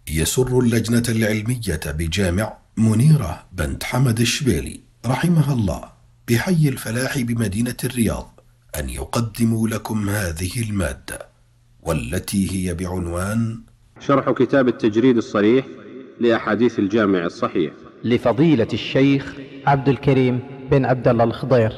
يسر اللجنة العلمية بجامع منيرة بنت حمد الشبيلي رحمها الله بحي الفلاح بمدينة الرياض أن يقدموا لكم هذه المادة، والتي هي بعنوان شرح كتاب التجريد الصريح لأحاديث الجامع الصحيح لفضيلة الشيخ عبد الكريم بن عبد الله الخضير.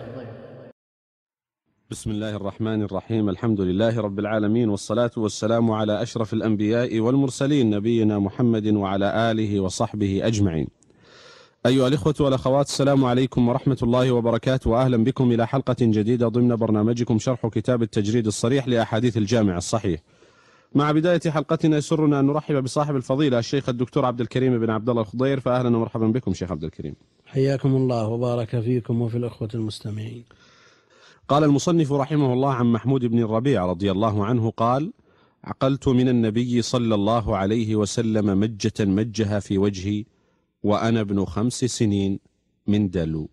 بسم الله الرحمن الرحيم. الحمد لله رب العالمين، والصلاة والسلام على أشرف الأنبياء والمرسلين، نبينا محمد وعلى آله وصحبه أجمعين. أيها الإخوة والأخوات، السلام عليكم ورحمة الله وبركاته، وأهلا بكم إلى حلقة جديدة ضمن برنامجكم شرح كتاب التجريد الصريح لأحاديث الجامع الصحيح. مع بداية حلقتنا يسرنا أن نرحب بصاحب الفضيلة الشيخ الدكتور عبد الكريم بن عبد الله الخضير، فأهلا ومرحبا بكم شيخ عبد الكريم. حياكم الله وبارك فيكم وفي الأخوة المستمعين. قال المصنف رحمه الله عن محمود بن الربيع رضي الله عنه قال: عقلت من النبي صلى الله عليه وسلم مجة مجها في وجهي وأنا ابن 5 سنين من دلو.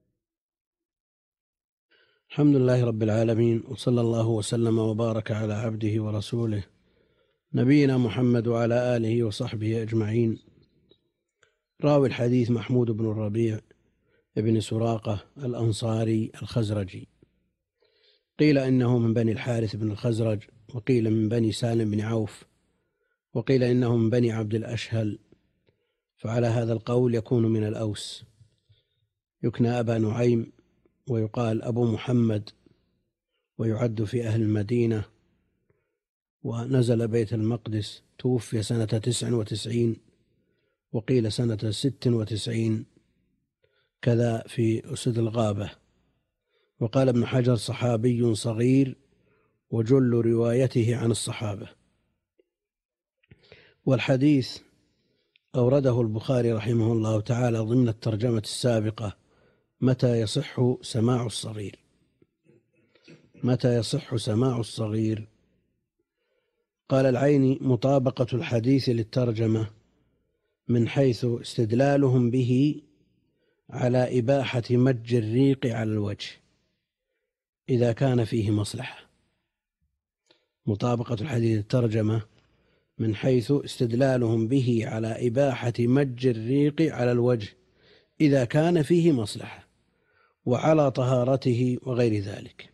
الحمد لله رب العالمين، وصلى الله وسلم وبارك على عبده ورسوله نبينا محمد وعلى آله وصحبه أجمعين. راوي الحديث محمود بن الربيع ابن سراقة الأنصاري الخزرجي، قيل إنه من بني الحارث بن الخزرج، وقيل من بني سالم بن عوف، وقيل إنه من بني عبد الأشهل، فعلى هذا القول يكون من الأوس. يكنى أبا نعيم ويقال أبو محمد، ويعد في أهل المدينة، ونزل بيت المقدس، توفي سنة 99 وقيل سنة 96 كذا في أسد الغابة. وقال ابن حجر صحابي صغير وجل روايته عن الصحابة. والحديث أورده البخاري رحمه الله تعالى ضمن الترجمة السابقة: متى يصح سماع الصغير؟ متى يصح سماع الصغير؟ قال العيني: مطابقة الحديث للترجمة من حيث استدلالهم به على إباحة مج الريق على الوجه إذا كان فيه مصلحة. مطابقة الحديث للترجمة من حيث استدلالهم به على إباحة مج الريق على الوجه إذا كان فيه مصلحة، وعلى طهارته وغير ذلك.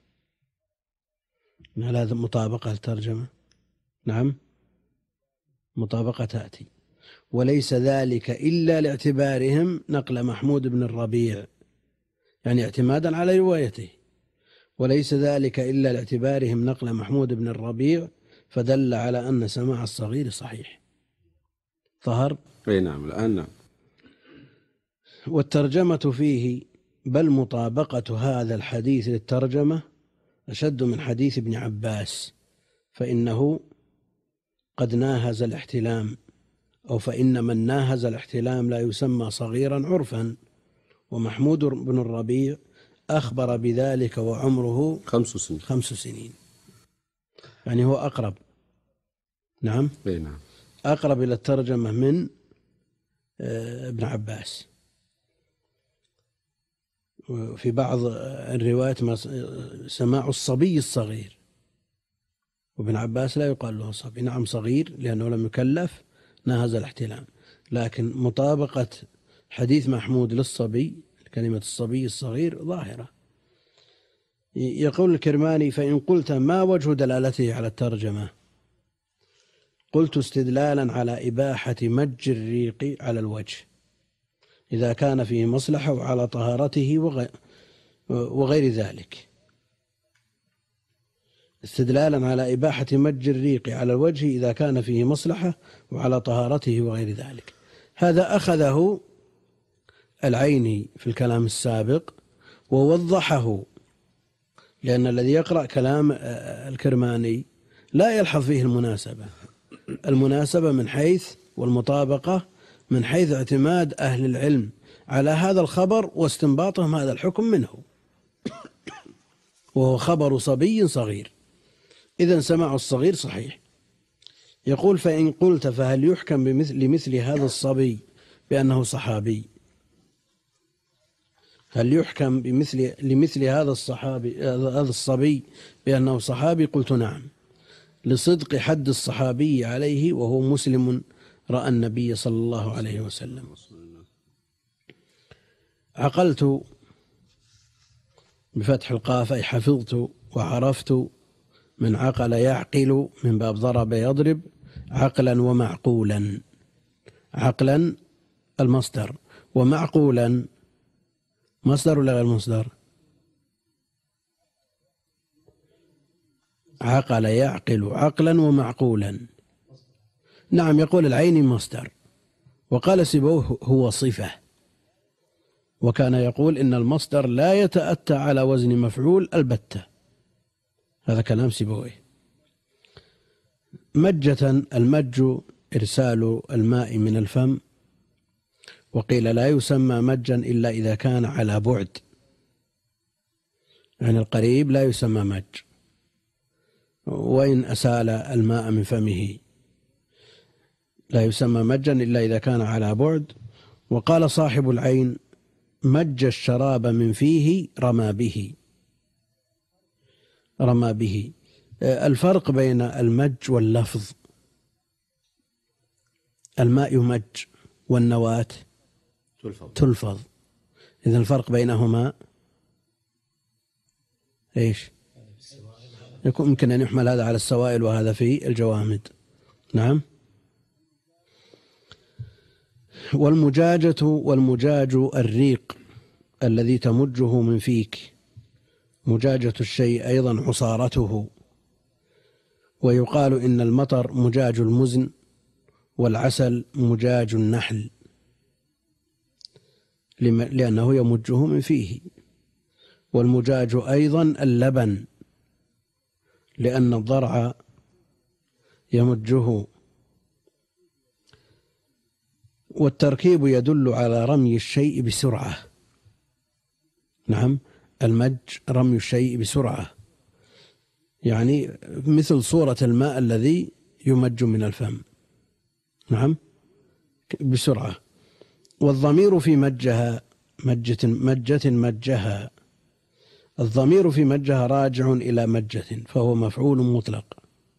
هل هذا مطابقة الترجمة؟ نعم، مطابقة تأتي. وليس ذلك إلا لاعتبارهم نقل محمود بن الربيع، يعني اعتمادا على روايته، وليس ذلك إلا لاعتبارهم نقل محمود بن الربيع، فدل على أن سماع الصغير صحيح. ظهر؟ أي نعم، الآن نعم. والترجمة فيه، بل مطابقة هذا الحديث للترجمة أشد من حديث ابن عباس، فإنه قد ناهز الاحتلام، أو فإن من ناهز الاحتلام لا يسمى صغيرا عرفا، ومحمود بن الربيع أخبر بذلك وعمره 5 سنين، يعني هو أقرب. نعم، نعم، أقرب إلى الترجمة من ابن عباس. في بعض الروايات سماع الصبي الصغير، وابن عباس لا يقال له صبي، نعم صغير لأنه لم يكلف، ناهز الاحتلام. لكن مطابقة حديث محمود للصبي، كلمة الصبي الصغير ظاهرة. يقول الكرماني: فإن قلت ما وجه دلالته على الترجمة؟ قلت: استدلالا على إباحة مج الريق على الوجه إذا كان فيه مصلحة، وعلى طهارته وغير ذلك. استدلالا على إباحة مج الريق على الوجه إذا كان فيه مصلحة، وعلى طهارته وغير ذلك. هذا أخذه العيني في الكلام السابق ووضحه، لأن الذي يقرأ كلام الكرماني لا يلحظ فيه المناسبة من حيث، والمطابقة من حيث اعتماد أهل العلم على هذا الخبر واستنباطهم هذا الحكم منه، وهو خبر صبي صغير، إذن سماع الصغير صحيح. يقول: فإن قلت فهل يحكم لمثل هذا الصبي بأنه صحابي؟ هل يحكم لمثل هذا الصبي بأنه صحابي؟ قلت: نعم، لصدق حد الصحابي عليه، وهو مسلم رأى النبي صلى الله عليه وسلم. عقلت بفتح القاف أي حفظت وعرفت، من عقل يعقل من باب ضرب يضرب، عقلا ومعقولا. عقلا المصدر، ومعقولا مصدر ولا غير مصدر؟ عقل يعقل عقلا ومعقولا. نعم، يقول العيني مصدر، وقال سيبويه هو صفة، وكان يقول إن المصدر لا يتأتى على وزن مفعول البتة. هذا كلام سيبويه. مجة، المج إرسال الماء من الفم، وقيل لا يسمى مجا إلا إذا كان على بعد، يعني القريب لا يسمى مج، وإن أسال الماء من فمه لا يسمى مجا إلا إذا كان على بعد. وقال صاحب العين مج الشراب من فيه رمى به. رمى به. الفرق بين المج واللفظ: الماء يمج والنواة تلفظ. إذن الفرق بينهما إيش؟ يمكن أن يحمل هذا على السوائل وهذا في الجوامد. نعم. والمجاج الريق الذي تمجه من فيك. مجاجة الشيء أيضا عصارته. ويقال إن المطر مجاج المزن، والعسل مجاج النحل، لأنه يمجه من فيه. والمجاج أيضا اللبن، لأن الضرع يمجه. والتركيب يدل على رمي الشيء بسرعة. نعم، المج رمي الشيء بسرعة، يعني مثل صورة الماء الذي يمج من الفم. نعم، بسرعة. والضمير في مجها، مجة مجها، الضمير في مجها راجع إلى مجة، فهو مفعول مطلق.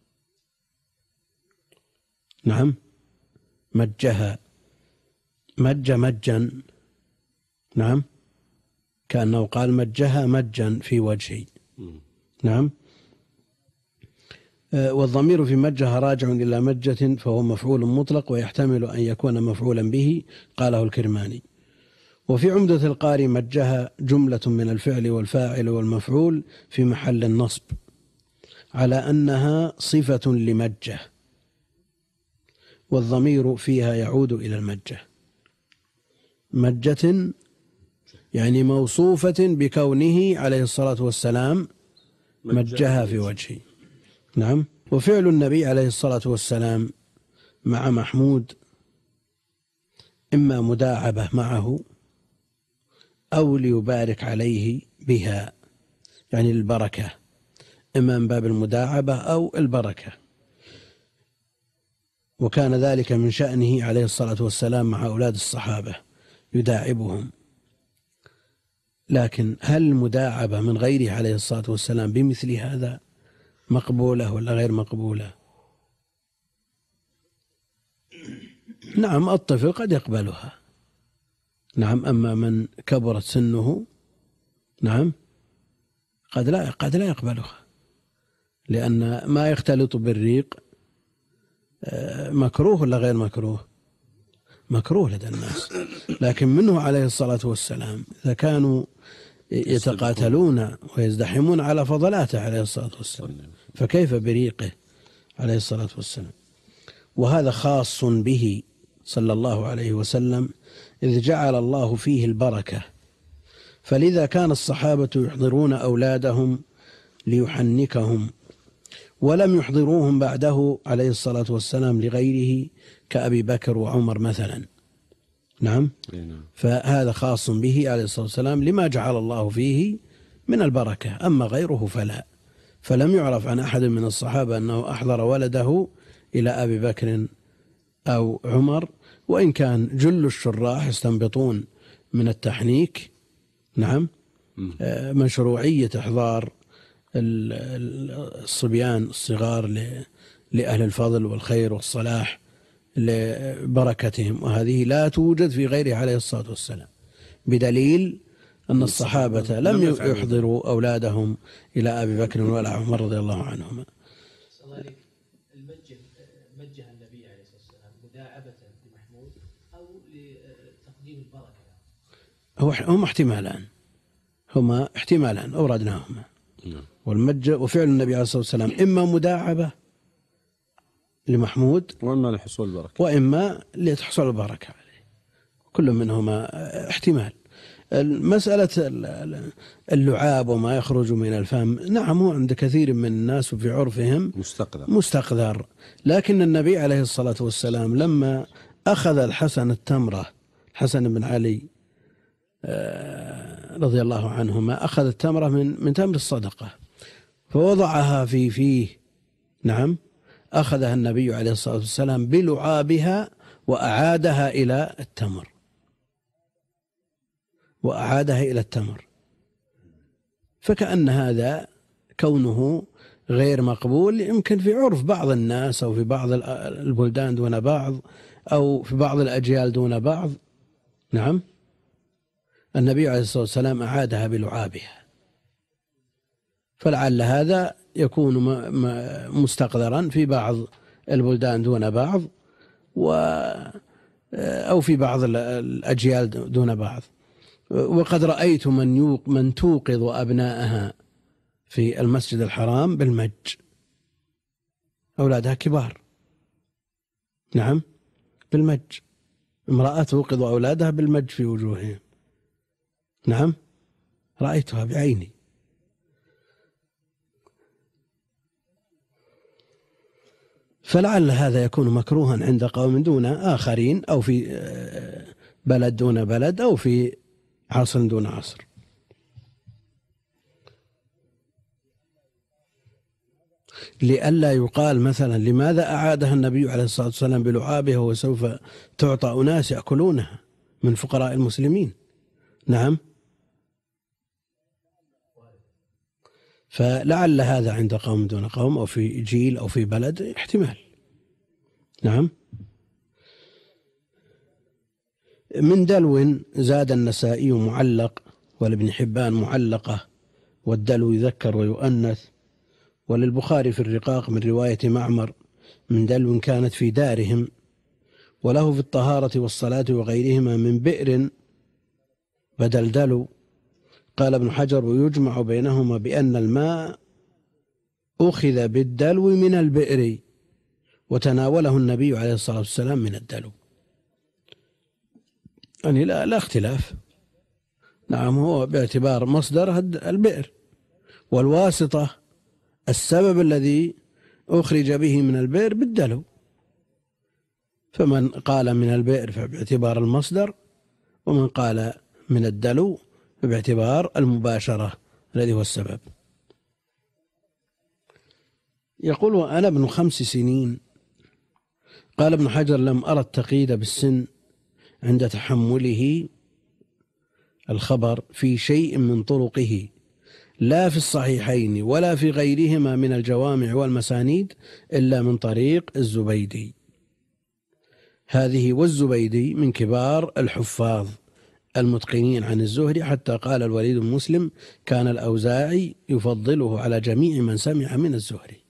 نعم، مجها، مج مجا. نعم، كأنه قال مجها مجا في وجهي. نعم. والضمير في مجها راجع إلى مجة، فهو مفعول مطلق، ويحتمل أن يكون مفعولا به، قاله الكرماني. وفي عمدة القاري مجها جملة من الفعل والفاعل والمفعول في محل النصب، على أنها صفة لمجة، والضمير فيها يعود إلى المجة. مجة يعني موصوفة بكونه عليه الصلاة والسلام مجها في وجهه. نعم. وفعل النبي عليه الصلاة والسلام مع محمود إما مداعبة معه، أو ليبارك عليه بها، يعني البركة، إما من باب المداعبة أو البركة. وكان ذلك من شأنه عليه الصلاة والسلام مع أولاد الصحابة، يداعبهم. لكن هل المداعبة من غيره عليه الصلاة والسلام بمثل هذا مقبولة ولا غير مقبولة؟ نعم، الطفل قد يقبلها. نعم، أما من كبرت سنه نعم قد لا يقبلها، لأن ما يختلط بالريق مكروه ولا غير مكروه؟ مكروه لدى الناس. لكن منه عليه الصلاة والسلام إذا كانوا يتقاتلون ويزدحمون على فضلاته عليه الصلاة والسلام، فكيف بريقه عليه الصلاة والسلام؟ وهذا خاص به صلى الله عليه وسلم، إذ جعل الله فيه البركة. فلذا كان الصحابة يحضرون أولادهم ليحنكهم، ولم يحضروهم بعده عليه الصلاة والسلام لغيره كأبي بكر وعمر مثلا. نعم. فهذا خاص به عليه الصلاة والسلام لما جعل الله فيه من البركة، أما غيره فلم يعرف عن أحد من الصحابة أنه أحضر ولده إلى أبي بكر أو عمر، وإن كان جل الشراح يستنبطون من التحنيك نعم مشروعية إحضار الصبيان الصغار لأهل الفضل والخير والصلاح لبركتهم، وهذه لا توجد في غيره عليه الصلاة والسلام، بدليل أن الصحابة لم يحضروا أولادهم إلى أبي بكر ولا عمر رضي الله عنهما. مجه النبي عليه الصلاة والسلام مداعبة لمحمود أو لتقديم البركة؟ هما احتمالان أوردناهما. والمجه وفعل النبي عليه الصلاة والسلام إما مداعبة لمحمود وإما لحصول البركة وإما لتحصل البركة عليه، كل منهما احتمال. مسألة اللعاب وما يخرج من الفم، نعم هو عند كثير من الناس وفي عرفهم مستقذر، لكن النبي عليه الصلاة والسلام لما أخذ الحسن التمرة، الحسن بن علي رضي الله عنهما أخذ التمرة من تمر الصدقة فوضعها في فيه، نعم أخذها النبي عليه الصلاة والسلام بلعابها وأعادها إلى التمر، فكأن هذا كونه غير مقبول يمكن في عرف بعض الناس أو في بعض البلدان دون بعض أو في بعض الأجيال دون بعض. نعم النبي عليه الصلاة والسلام أعادها بلعابها، فلعل هذا يكون مستقذرا في بعض البلدان دون بعض أو في بعض الأجيال دون بعض. وقد رأيت من توقظ أبناءها في المسجد الحرام بالمج، أولادها كبار، نعم بالمج، امرأة توقظ أولادها بالمج في وجوههم، نعم رأيتها بعيني. فلعل هذا يكون مكروها عند قوم دون آخرين، أو في بلد دون بلد، أو في عصر دون عصر. لئلا يقال مثلا لماذا أعادها النبي عليه الصلاة والسلام بلعابها وسوف تعطى أناس يأكلونها من فقراء المسلمين، نعم فلعل هذا عند قوم دون قوم أو في جيل أو في بلد احتمال. نعم. من دلو زاد النسائي معلق، ولابن حبان معلقة، والدلو يذكر ويؤنث، وللبخاري في الرقاق من رواية معمر من دلو كانت في دارهم، وله في الطهارة والصلاة وغيرهما من بئر بدل دلو. قال ابن حجر ويجمع بينهما بأن الماء أخذ بالدلو من البئر وتناوله النبي عليه الصلاة والسلام من الدلو، يعني لا اختلاف. نعم هو باعتبار مصدر البئر، والواسطة السبب الذي أخرج به من البئر بالدلو، فمن قال من البئر فباعتبار المصدر، ومن قال من الدلو باعتبار المباشرة الذي هو السبب. يقول وأنا ابن 5 سنين. قال ابن حجر لم أرى التقييد بالسن عند تحمله الخبر في شيء من طرقه، لا في الصحيحين ولا في غيرهما من الجوامع والمسانيد، إلا من طريق الزبيدي. هذه والزبيدي من كبار الحفاظ المتقنين عن الزهري، حتى قال الوليد بن مسلم كان الأوزاعي يفضله على جميع من سمع من الزهري.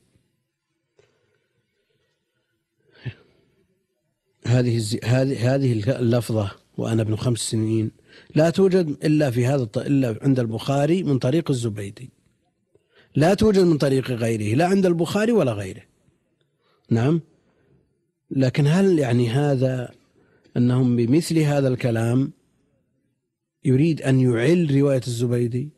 هذه اللفظة وأنا ابن 5 سنين لا توجد إلا عند البخاري من طريق الزبيدي، لا توجد من طريق غيره، لا عند البخاري ولا غيره. نعم. لكن هل يعني هذا أنهم بمثل هذا الكلام يريد أن يعل رواية الزبيدي؟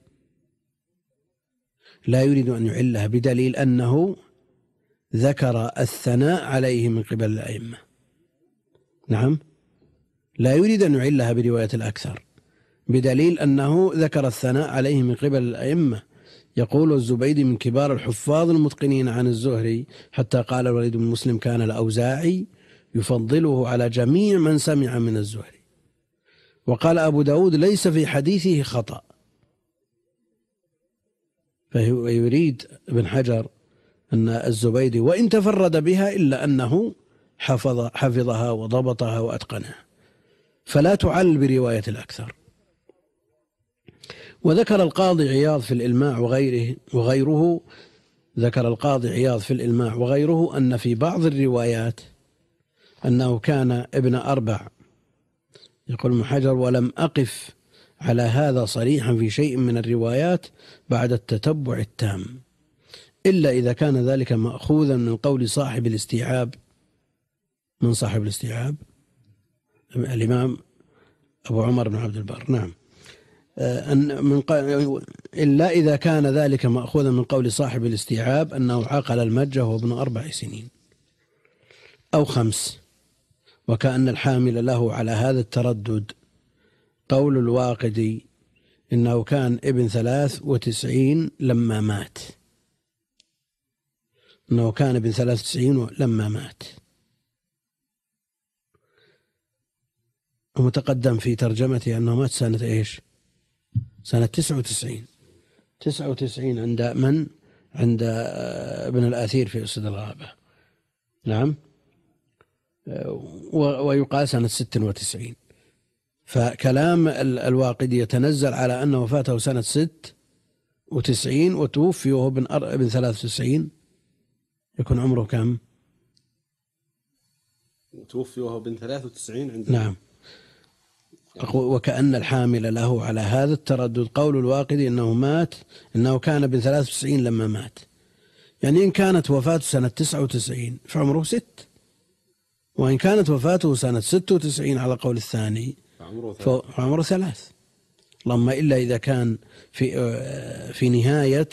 لا يريد أن يعلها، بدليل أنه ذكر الثناء عليه من قبل الأئمة. نعم لا يريد أن يعلها برواية الأكثر، بدليل أنه ذكر الثناء عليه من قبل الأئمة. يقول الزبيدي من كبار الحفاظ المتقنين عن الزهري، حتى قال الوليد بن مسلم كان الأوزاعي يفضله على جميع من سمع من الزهري. وقال أبو داود ليس في حديثه خطأ. فيريد ابن حجر أن الزبيدي وإن تفرد بها إلا أنه حفظها وضبطها وأتقنها، فلا تعل برواية الأكثر. وذكر القاضي عياض في الإلماع وغيره ذكر القاضي عياض في الإلماع وغيره أن في بعض الروايات أنه كان ابن 4. يقول ابن حجر: ولم أقف على هذا صريحا في شيء من الروايات بعد التتبع التام، إلا إذا كان ذلك مأخوذا من قول صاحب الاستيعاب. من صاحب الاستيعاب؟ الإمام أبو عمر بن عبد البر. نعم. إلا إذا كان ذلك مأخوذا من قول صاحب الاستيعاب أنه عقل المجة وهو ابن 4 سنين أو 5، وكأن الحامل له على هذا التردد قول الواقدي إنه كان ابن 93 لما مات، إنه كان ابن 93 لما مات. ومتقدم في ترجمته أنه مات سنة إيش؟ سنة 99. 99 عند من؟ عند ابن الأثير في أسد الغابة. نعم. ويقال سنة 96. فكلام الواقدي يتنزل على أنه وفاته سنة 96 وتوفي وهو ابن 93. يكون عمره كم؟ توفي وهو ابن 93 عند. نعم. وكأن الحامل له على هذا التردد قول الواقدي إنه كان ابن 93 لما مات، يعني إن كانت وفاته سنة 99 فعمره 6، وإن كانت وفاته سنة 96 على قول الثاني فعمره 3. اللهم إلا إذا كان في نهاية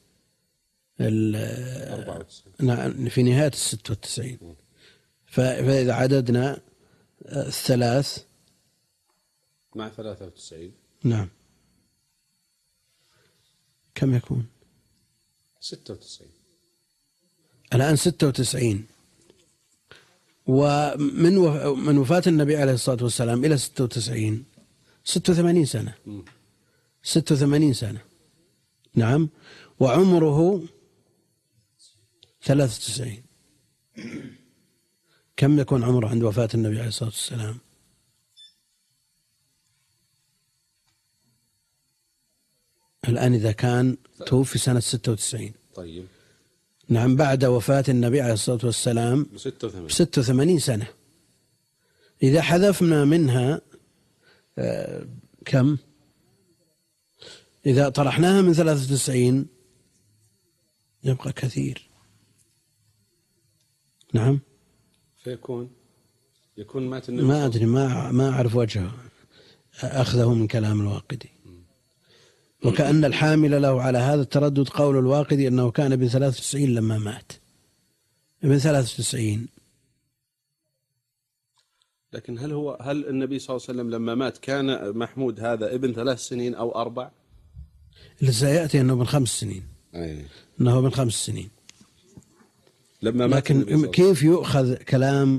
في نهاية 96. فإذا عددنا 3 مع 93. نعم، كم يكون؟ 96. الآن 96. ومن وفاة النبي عليه الصلاة والسلام إلى 96 86 سنة. 86 سنة. نعم. وعمره 93. كم يكون عمره عند وفاة النبي عليه الصلاة والسلام؟ الآن إذا كان توفي سنة 96. طيب. نعم، بعد وفاة النبي عليه الصلاة والسلام 86 سنة. إذا حذفنا منها كم؟ إذا طرحناها من 93 يبقى كثير. نعم. فيكون مات النبي. ما أدري، ما أعرف وجهه، أخذه من كلام الواقدي. وكأن الحامل له على هذا التردد قول الواقدي أنه كان ابن 93 لما مات. ابن 93. لكن هل النبي صلى الله عليه وسلم لما مات كان محمود هذا ابن 3 سنين أو 4؟ اللي سيأتي أنه ابن 5 سنين. أنه ابن 5 سنين لما مات. لكن كيف يؤخذ كلام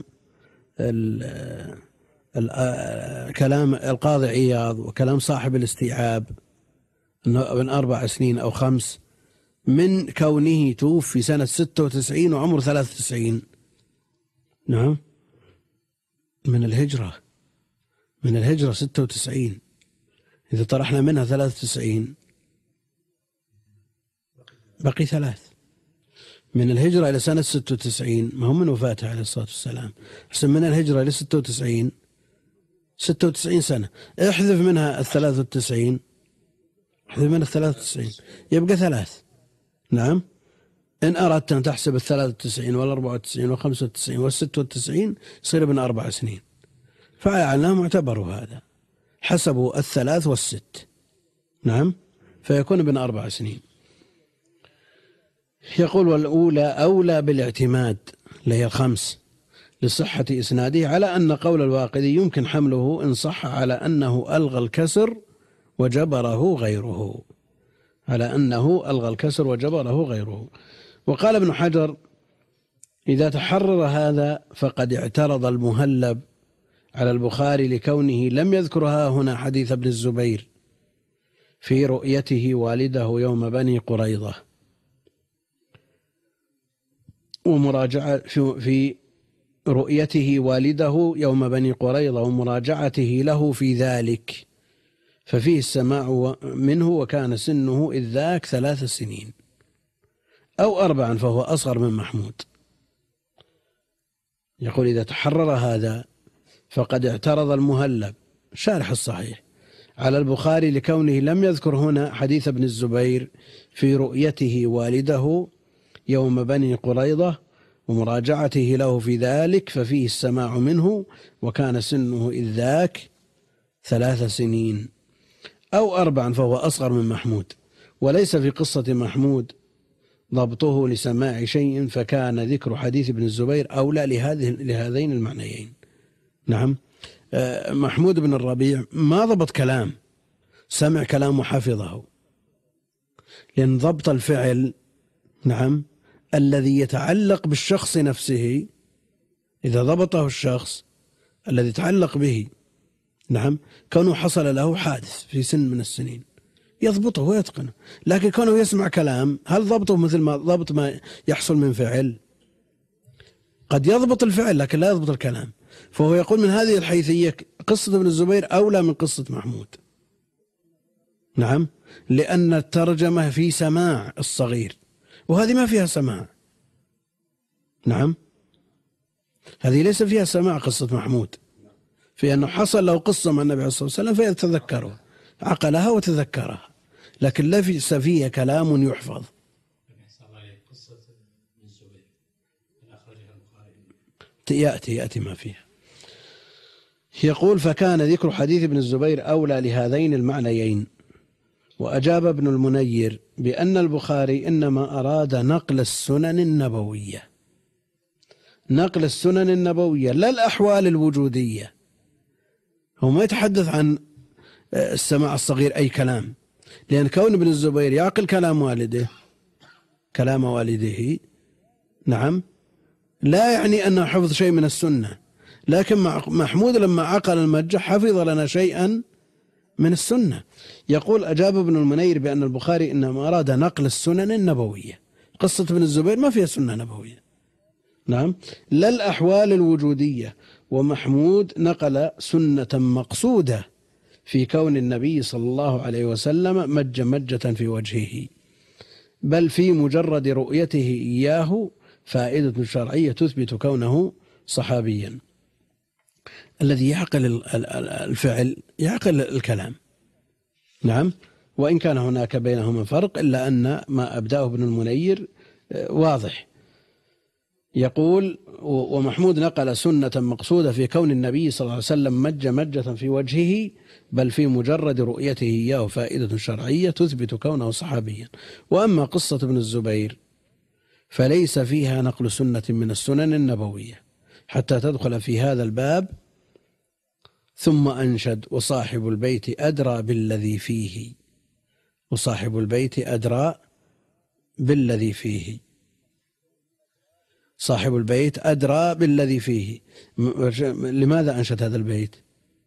كلام القاضي عياض وكلام صاحب الاستيعاب أنه ابن 4 سنين أو 5 من كونه توفي سنة 96 وعمره 93؟ نعم، من الهجرة 96. إذا طرحنا منها 93 بقي 3. من الهجرة إلى سنة 96 ما هم من وفاته عليه الصلاة والسلام. حسن من الهجرة إلى 96 سنة. احذف منها 93، احذف منها 93 يبقى 3. نعم. إن أردت أن تحسب 93 وال94 وال95 وال96 يصير ابن 4 سنين. فعلناهم اعتبروا هذا، حسبوا 3 وال6. نعم، فيكون ابن 4 سنين. يقول: والأولى أولى بالاعتماد، اللي هي 5، لصحة إسناده، على أن قول الواقدي يمكن حمله إن صح على أنه ألغى الكسر وجبره غيره. وقال ابن حجر: إذا تحرر هذا فقد اعترض المهلب على البخاري لكونه لم يذكرها هنا حديث ابن الزبير في رؤيته والده يوم بني قريظة، ومراجعة في رؤيته والده يوم بني قريظة ومراجعته له في ذلك ففيه السماع منه وكان سنه إذ ذاك 3 سنين أو 4 فهو أصغر من محمود. يقول إذا تحرر هذا فقد اعترض المهلب شارح الصحيح على البخاري لكونه لم يذكر هنا حديث ابن الزبير في رؤيته والده يوم بني قريظة ومراجعته له في ذلك ففيه السماع منه وكان سنه إذ ذاك 3 سنين أو 4 فهو أصغر من محمود. وليس في قصة محمود ضبطه لسماع شيء فكان ذكر حديث ابن الزبير أولى لهذين المعنيين. نعم، محمود بن الربيع ما ضبط كلام، سمع كلام وحفظه، لأن ضبط الفعل نعم الذي يتعلق بالشخص نفسه إذا ضبطه الشخص الذي يتعلق به نعم كونه حصل له حادث في سن من السنين يضبطه ويتقنه، لكن كونه يسمع كلام هل ضبطه مثل ما ضبط ما يحصل من فعل؟ قد يضبط الفعل لكن لا يضبط الكلام. فهو يقول من هذه الحيثية قصة ابن الزبير أولى من قصة محمود. نعم، لأن الترجمة في سماع الصغير وهذه ما فيها سماع. نعم، هذه ليس فيها سماع قصة محمود، في أنه حصل له قصة مع النبي عليه الصلاة والسلام فيتذكره عقلها وتذكرها، لكن ليس فيها كلام يحفظ. يأتي ما فيها. يقول فكان ذكر حديث ابن الزبير أولى لهذين المعنيين. وأجاب ابن المنير بأن البخاري إنما أراد نقل السنن النبوية، نقل السنن النبوية لا الأحوال الوجودية. هو ما يتحدث عن السماع الصغير أي كلام، لأن كون ابن الزبير يعقل كلام والده نعم لا يعني أنه حفظ شيء من السنة، لكن محمود لما عقل المجة حفظ لنا شيئا من السنة. يقول أجاب ابن المنير بأن البخاري إنما أراد نقل السنن النبوية. قصة ابن الزبير ما فيها سنة نبوية نعم لا الأحوال الوجودية، ومحمود نقل سنة مقصودة في كون النبي صلى الله عليه وسلم مجة في وجهه، بل في مجرد رؤيته إياه فائدة شرعية تثبت كونه صحابيا. الذي يعقل الفعل يعقل الكلام نعم، وإن كان هناك بينهما فرق إلا أن ما أبداه ابن المنير واضح. يقول ومحمود نقل سنة مقصودة في كون النبي صلى الله عليه وسلم مجة في وجهه، بل في مجرد رؤيته إياه فائدة شرعية تثبت كونه صحابيا. وأما قصة ابن الزبير فليس فيها نقل سنة من السنن النبوية حتى تدخل في هذا الباب. ثم أنشد وصاحب البيت أدرى بالذي فيه، وصاحب البيت أدرى بالذي فيه، صاحب البيت أدرى بالذي فيه. لماذا أنشد هذا البيت؟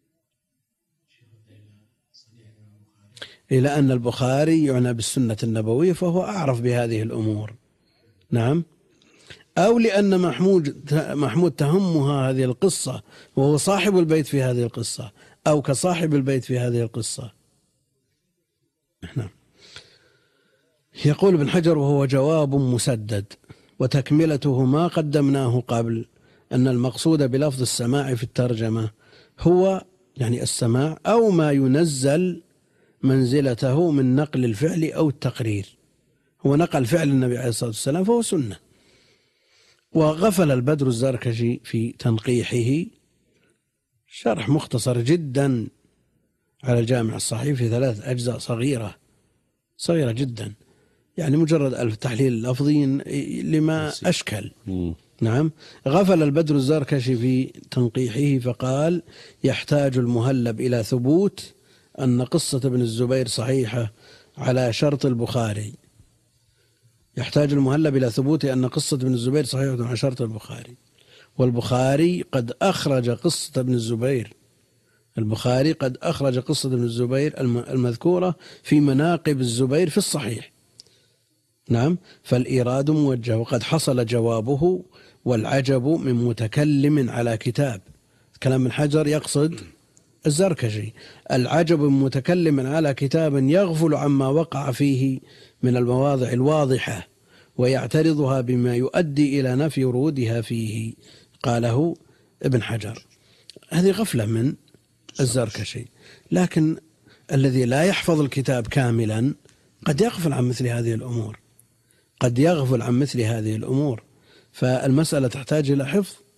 إلى أن البخاري يعنى بالسنة النبوية فهو أعرف بهذه الأمور نعم، أو لأن محمود تهمها هذه القصة وهو صاحب البيت في هذه القصة، أو كصاحب البيت في هذه القصة. نعم. يقول ابن حجر وهو جواب مسدد وتكملته ما قدمناه قبل، أن المقصود بلفظ السماع في الترجمة هو يعني السماع أو ما ينزل منزلته من نقل الفعل أو التقرير. هو نقل فعل النبي عليه الصلاة والسلام فهو سنة. وغفل البدر الزركشي في تنقيحه شرح مختصر جدا على الجامع الصحيح في 3 أجزاء صغيرة جدا، يعني مجرد التحليل اللفظي لما أشكل. نعم، غفل البدر الزركشي في تنقيحه فقال يحتاج المهلب إلى ثبوت أن قصة ابن الزبير صحيحة على شرط البخاري. يحتاج المهلب إلى ثبوت أن قصة ابن الزبير صحيحة على شرط البخاري، والبخاري قد أخرج قصة ابن الزبير، البخاري قد أخرج قصة ابن الزبير المذكورة في مناقب الزبير في الصحيح. نعم، فالإيراد موجه وقد حصل جوابه والعجب من متكلم على كتاب. كلام ابن حجر يقصد الزركشي. العجب من متكلم على كتاب يغفل عما وقع فيه من المواضع الواضحة ويعترضها بما يؤدي إلى نفي ورودها فيه، قاله ابن حجر. هذه غفلة من الزركشي. لكن الذي لا يحفظ الكتاب كاملا قد يغفل عن مثل هذه الأمور، قد يغفل عن مثل هذه الأمور. فالمسألة تحتاج إلى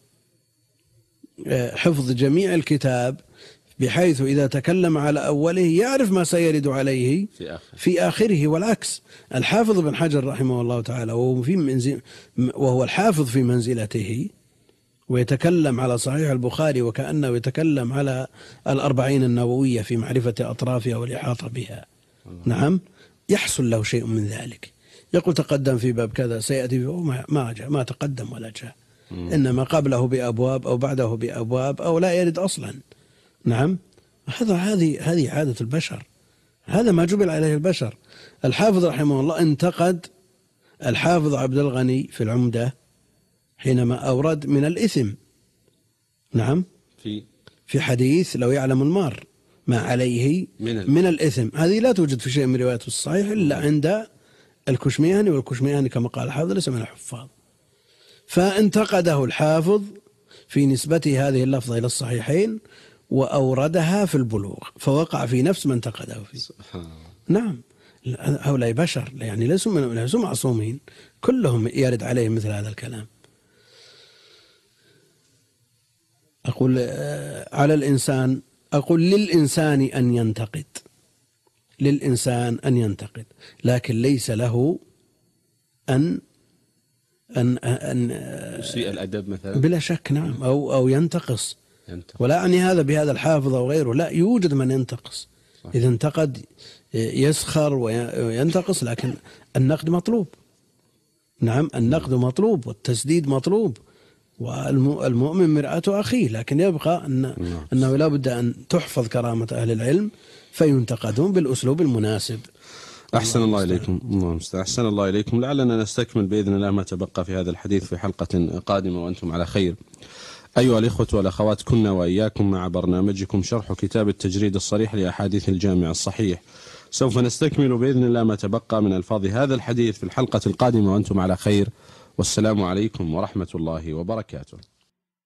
حفظ جميع الكتاب، بحيث إذا تكلم على أوله يعرف ما سيرد عليه في آخره، والعكس. الحافظ بن حجر رحمه الله تعالى وهو الحافظ في منزلته، ويتكلم على صحيح البخاري وكأنه يتكلم على 40 النووية في معرفة أطرافها والإحاطة بها. نعم، يحصل له شيء من ذلك. يقول تقدم في باب كذا، سيأتي ما تقدم ولا جاء، إنما قبله بأبواب أو بعده بأبواب أو لا يرد أصلا. نعم، هذه عادة البشر، هذا ما جبل عليه البشر. الحافظ رحمه الله انتقد الحافظ عبد الغني في العمدة حينما أورد من الإثم، نعم، في حديث لو يعلم المار ما عليه من الإثم. هذه لا توجد في شيء من روايات الصحيح إلا عند الكشميهني، والكشميهني كما قال الحافظ ليس من الحفاظ. فانتقده الحافظ في نسبة هذه اللفظة إلى الصحيحين وأوردها في البلوغ، فوقع في نفس ما انتقده فيه. نعم، هؤلاء بشر، يعني ليسوا معصومين، كلهم يرد عليهم مثل هذا الكلام. أقول للإنسان أن ينتقد، لكن ليس له أن يسيء الأدب مثلا، بلا شك. نعم، أو ينتقص. ولا يعني هذا بهذا الحافظ أو غيره، لا، يوجد من ينتقص. إذا انتقد يسخر وينتقص، لكن النقد مطلوب. نعم، النقد مطلوب والتسديد مطلوب، والمؤمن مرآة أخيه. لكن يبقى أنه لا بد أن تحفظ كرامة أهل العلم فينتقدون بالأسلوب المناسب. أحسن الله إليكم. أحسن الله إليكم. لعلنا نستكمل بإذن الله ما تبقى في هذا الحديث في حلقة قادمة وأنتم على خير. أيها الإخوة والأخوات، كنا وإياكم مع برنامجكم شرح كتاب التجريد الصريح لأحاديث الجامع الصحيح. سوف نستكمل بإذن الله ما تبقى من ألفاظ هذا الحديث في الحلقة القادمة وأنتم على خير، والسلام عليكم ورحمة الله وبركاته.